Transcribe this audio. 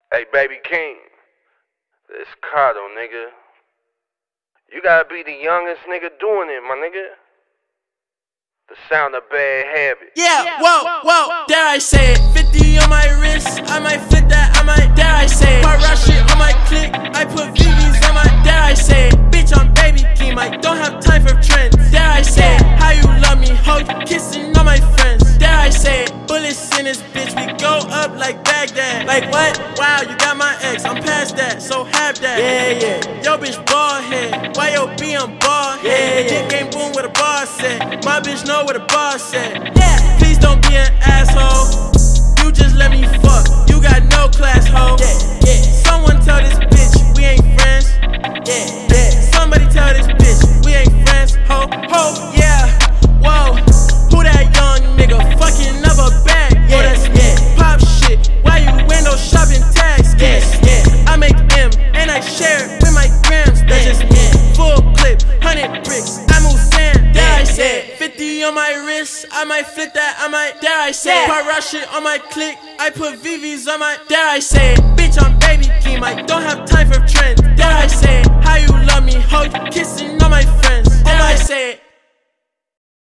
Hey, Baby King, it's Kato, nigga. You gotta be the youngest nigga doing it, my nigga. The sound of bad habits. Yeah, whoa, dare I say it? 50 on my wrist, I might flip that, I might, dare I say it? Put rush shit on my click, I put VVs on my, dare I say it? Bitch, I'm Baby King, I don't have time for trends. Dare I say it? How you love me, ho, you kissing all my friends. Dare I say it? Bullets in this bitch, we go up like Baghdad. Like what? Wow, you got my ex, I'm past that, so have that. Yeah. Yo bitch bald head, why yo B I'm bald head? Dick game boom with a bar set, my bitch know what a boss said. Yeah. Please don't be an asshole. You just let me fuck. You got no class, ho. Yeah. Someone tell this bitch we ain't friends. Yeah. Somebody tell this bitch we ain't friends, ho. Yeah. Whoa. Who that young nigga fucking up a bag? Oh, that's pop shit. Why you window shopping tags? I make M and I share it with my grams. That's just full clip, 100 bricks. I move sand. Dare I say it? 50 on my wrist, I might flip that, I might, dare I say it? Put rush shit on my click, I put VVs on my, dare I say it? Bitch, I'm Baby King, I don't have time for